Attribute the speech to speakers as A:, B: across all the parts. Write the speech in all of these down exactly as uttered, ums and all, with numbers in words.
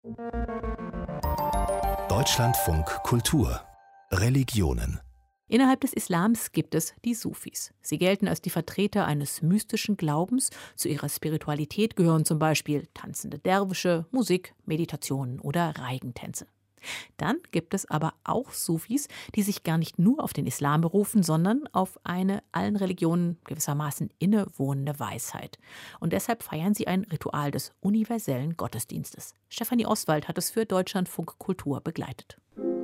A: Deutschlandfunk Kultur Religionen.
B: Innerhalb des Islams gibt es die Sufis. Sie gelten als die Vertreter eines mystischen Glaubens. Zu ihrer Spiritualität gehören zum Beispiel tanzende Derwische, Musik, Meditationen oder Reigentänze. Dann gibt es aber auch Sufis, die sich gar nicht nur auf den Islam berufen, sondern auf eine allen Religionen gewissermaßen innewohnende Weisheit. Und deshalb feiern sie ein Ritual des universellen Gottesdienstes. Stefanie Oswald hat es für Deutschlandfunk Kultur begleitet.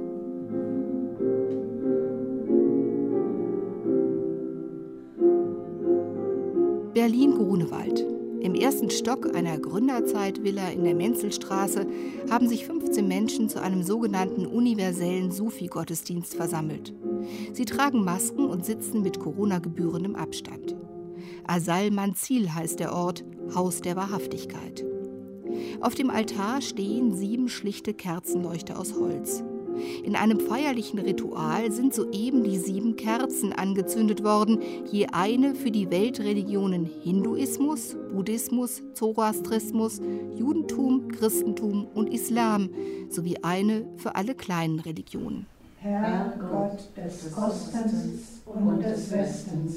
C: Berlin-Grunewald. Im ersten Stock einer Gründerzeitvilla in der Menzelstraße haben sich fünfzehn Menschen zu einem sogenannten universellen Sufi-Gottesdienst versammelt. Sie tragen Masken und sitzen mit Corona gebührendem Abstand. Asal Manzil heißt der Ort, Haus der Wahrhaftigkeit. Auf dem Altar stehen sieben schlichte Kerzenleuchter aus Holz. In einem feierlichen Ritual sind soeben die sieben Kerzen angezündet worden, je eine für die Weltreligionen Hinduismus, Buddhismus, Zoroastrismus, Judentum, Christentum und Islam, sowie eine für alle kleinen Religionen.
D: Herr Gott des Ostens und des Westens,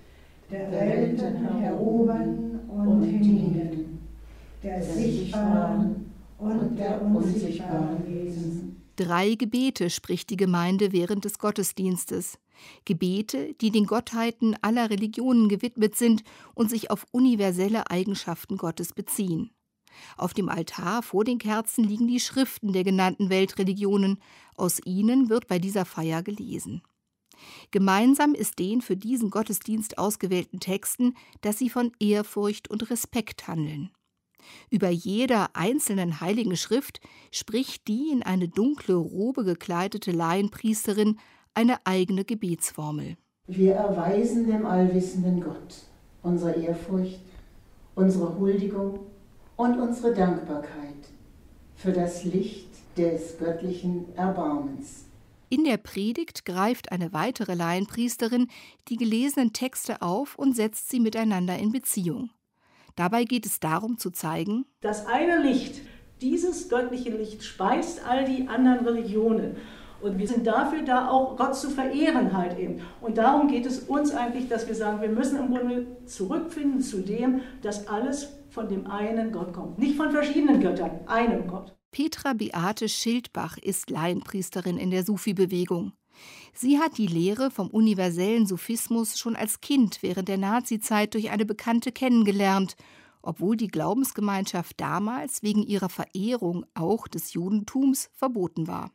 D: der Welten heroben und hienieden, der sichtbaren und der unsichtbaren Wesen.
C: Drei Gebete spricht die Gemeinde während des Gottesdienstes. Gebete, die den Gottheiten aller Religionen gewidmet sind und sich auf universelle Eigenschaften Gottes beziehen. Auf dem Altar vor den Kerzen liegen die Schriften der genannten Weltreligionen. Aus ihnen wird bei dieser Feier gelesen. Gemeinsam ist den für diesen Gottesdienst ausgewählten Texten, dass sie von Ehrfurcht und Respekt handeln. Über jeder einzelnen heiligen Schrift spricht die in eine dunkle Robe gekleidete Laienpriesterin eine eigene Gebetsformel.
D: Wir erweisen dem allwissenden Gott unsere Ehrfurcht, unsere Huldigung und unsere Dankbarkeit für das Licht des göttlichen Erbarmens.
C: In der Predigt greift eine weitere Laienpriesterin die gelesenen Texte auf und setzt sie miteinander in Beziehung. Dabei geht es darum zu zeigen,
E: das eine Licht, dieses göttliche Licht speist all die anderen Religionen. Und wir sind dafür da, auch Gott zu verehren halt eben. Und darum geht es uns eigentlich, dass wir sagen, wir müssen im Grunde zurückfinden zu dem, dass alles von dem einen Gott kommt. Nicht von verschiedenen Göttern, einem Gott.
C: Petra Beate Schildbach ist Laienpriesterin in der Sufi-Bewegung. Sie hat die Lehre vom universellen Sufismus schon als Kind während der Nazizeit durch eine Bekannte kennengelernt, obwohl die Glaubensgemeinschaft damals wegen ihrer Verehrung auch des Judentums verboten war.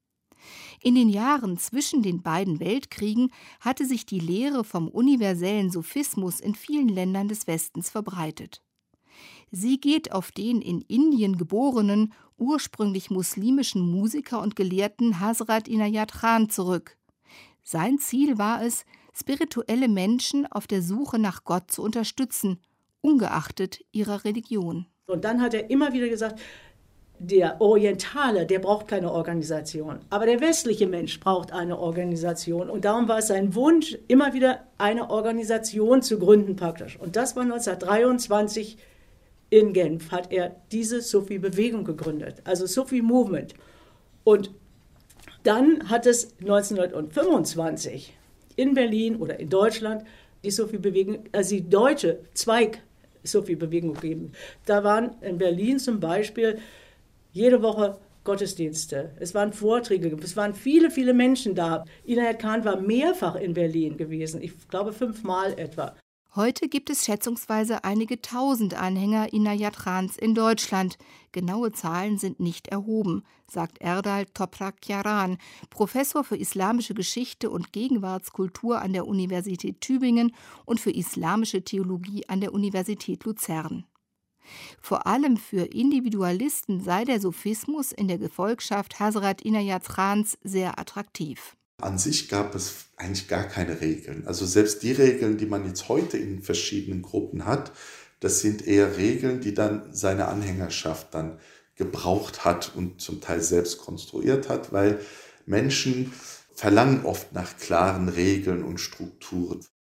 C: In den Jahren zwischen den beiden Weltkriegen hatte sich die Lehre vom universellen Sufismus in vielen Ländern des Westens verbreitet. Sie geht auf den in Indien geborenen, ursprünglich muslimischen Musiker und Gelehrten Hazrat Inayat Khan zurück. Sein Ziel war es, spirituelle Menschen auf der Suche nach Gott zu unterstützen, ungeachtet ihrer Religion.
E: Und dann hat er immer wieder gesagt, der Orientale, der braucht keine Organisation, aber der westliche Mensch braucht eine Organisation. Und darum war es sein Wunsch, immer wieder eine Organisation zu gründen praktisch. Und das war neunzehnhundertdreiundzwanzig in Genf, hat er diese Sufi-Bewegung gegründet, also Sufi-Movement. Und dann hat es neunzehnhundertfünfundzwanzig in Berlin oder in Deutschland die Sufi-Bewegung, also die deutsche Zweig-Sufi-Bewegung gegeben. Da waren in Berlin zum Beispiel jede Woche Gottesdienste, es waren Vorträge, es waren viele, viele Menschen da. Inayat Khan war mehrfach in Berlin gewesen, ich glaube fünfmal etwa.
C: Heute gibt es schätzungsweise einige tausend Anhänger Inayat Khans in Deutschland. Genaue Zahlen sind nicht erhoben, sagt Erdal Toprak-Yaran, Professor für islamische Geschichte und Gegenwartskultur an der Universität Tübingen und für islamische Theologie an der Universität Luzern. Vor allem für Individualisten sei der Sufismus in der Gefolgschaft Hazrat Inayat Khans sehr attraktiv.
F: An sich gab es eigentlich gar keine Regeln. Also selbst die Regeln, die man jetzt heute in verschiedenen Gruppen hat, das sind eher Regeln, die dann seine Anhängerschaft dann gebraucht hat und zum Teil selbst konstruiert hat, weil Menschen verlangen oft nach klaren Regeln und Strukturen.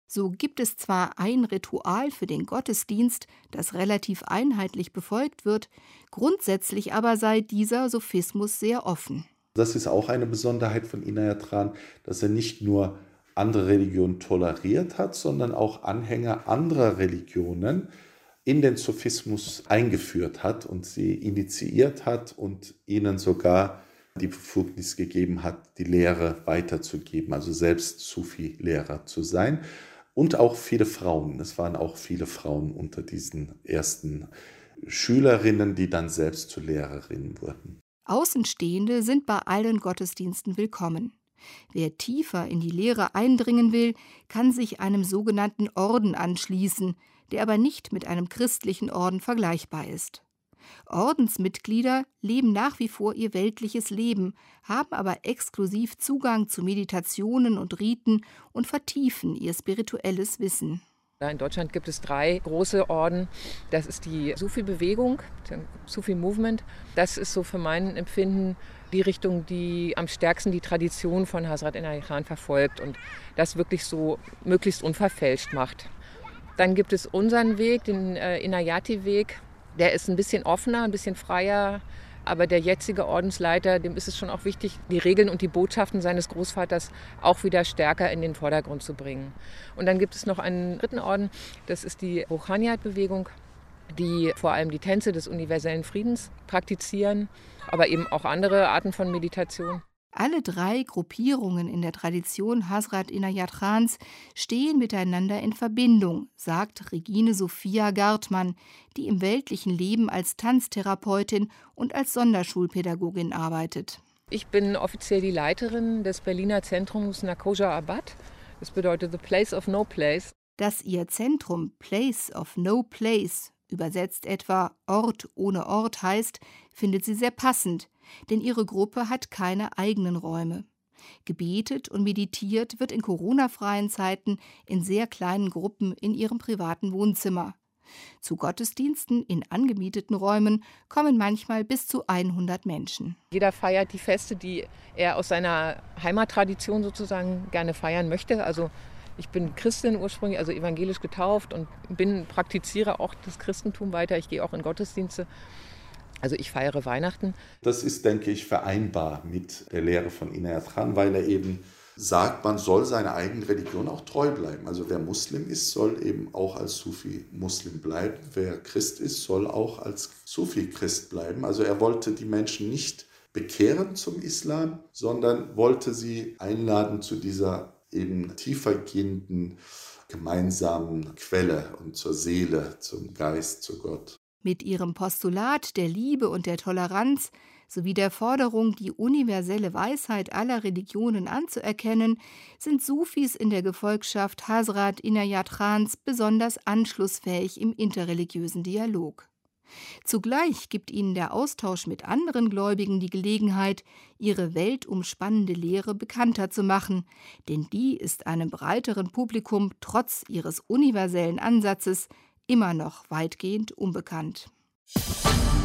C: So gibt es zwar ein Ritual für den Gottesdienst, das relativ einheitlich befolgt wird, grundsätzlich aber sei dieser Sufismus sehr offen.
F: Das ist auch eine Besonderheit von Inayat Khan, dass er nicht nur andere Religionen toleriert hat, sondern auch Anhänger anderer Religionen in den Sufismus eingeführt hat und sie initiiert hat und ihnen sogar die Befugnis gegeben hat, die Lehre weiterzugeben, also selbst Sufi-Lehrer zu sein. Und auch viele Frauen. Es waren auch viele Frauen unter diesen ersten Schülerinnen, die dann selbst zu Lehrerinnen wurden.
C: Außenstehende sind bei allen Gottesdiensten willkommen. Wer tiefer in die Lehre eindringen will, kann sich einem sogenannten Orden anschließen, der aber nicht mit einem christlichen Orden vergleichbar ist. Ordensmitglieder leben nach wie vor ihr weltliches Leben, haben aber exklusiv Zugang zu Meditationen und Riten und vertiefen ihr spirituelles Wissen.
G: In Deutschland gibt es drei große Orden. Das ist die Sufi-Bewegung, der Sufi-Movement. Das ist so für mein Empfinden die Richtung, die am stärksten die Tradition von Hazrat Inayat Khan verfolgt und das wirklich so möglichst unverfälscht macht. Dann gibt es unseren Weg, den äh, Inayati-Weg. Der ist ein bisschen offener, ein bisschen freier, aber der jetzige Ordensleiter, dem ist es schon auch wichtig, die Regeln und die Botschaften seines Großvaters auch wieder stärker in den Vordergrund zu bringen. Und dann gibt es noch einen dritten Orden, das ist die Rouhaniyat-Bewegung, die vor allem die Tänze des universellen Friedens praktizieren, aber eben auch andere Arten von Meditation.
C: Alle drei Gruppierungen in der Tradition Hazrat Inayat Khans stehen miteinander in Verbindung, sagt Regine Sophia Gartmann, die im weltlichen Leben als Tanztherapeutin und als Sonderschulpädagogin arbeitet.
G: Ich bin offiziell die Leiterin des Berliner Zentrums Nakoja Abad. Das bedeutet The Place of No Place.
C: Dass ihr Zentrum Place of No Place, übersetzt etwa Ort ohne Ort heißt, findet sie sehr passend, denn ihre Gruppe hat keine eigenen Räume. Gebetet und meditiert wird in Corona-freien Zeiten in sehr kleinen Gruppen in ihrem privaten Wohnzimmer. Zu Gottesdiensten in angemieteten Räumen kommen manchmal bis zu hundert Menschen.
G: Jeder feiert die Feste, die er aus seiner Heimattradition sozusagen gerne feiern möchte. Also ich bin Christin ursprünglich, also evangelisch getauft und bin, praktiziere auch das Christentum weiter. Ich gehe auch in Gottesdienste. Also ich feiere Weihnachten.
F: Das ist, denke ich, vereinbar mit der Lehre von Inayat Khan, weil er eben sagt, man soll seiner eigenen Religion auch treu bleiben. Also wer Muslim ist, soll eben auch als Sufi Muslim bleiben. Wer Christ ist, soll auch als Sufi Christ bleiben. Also er wollte die Menschen nicht bekehren zum Islam, sondern wollte sie einladen zu dieser eben tiefergehenden gemeinsamen Quelle und zur Seele, zum Geist, zu Gott.
C: Mit ihrem Postulat der Liebe und der Toleranz sowie der Forderung, die universelle Weisheit aller Religionen anzuerkennen, sind Sufis in der Gefolgschaft Hazrat Inayat Khans besonders anschlussfähig im interreligiösen Dialog. Zugleich gibt ihnen der Austausch mit anderen Gläubigen die Gelegenheit, ihre weltumspannende Lehre bekannter zu machen, denn die ist einem breiteren Publikum trotz ihres universellen Ansatzes immer noch weitgehend unbekannt.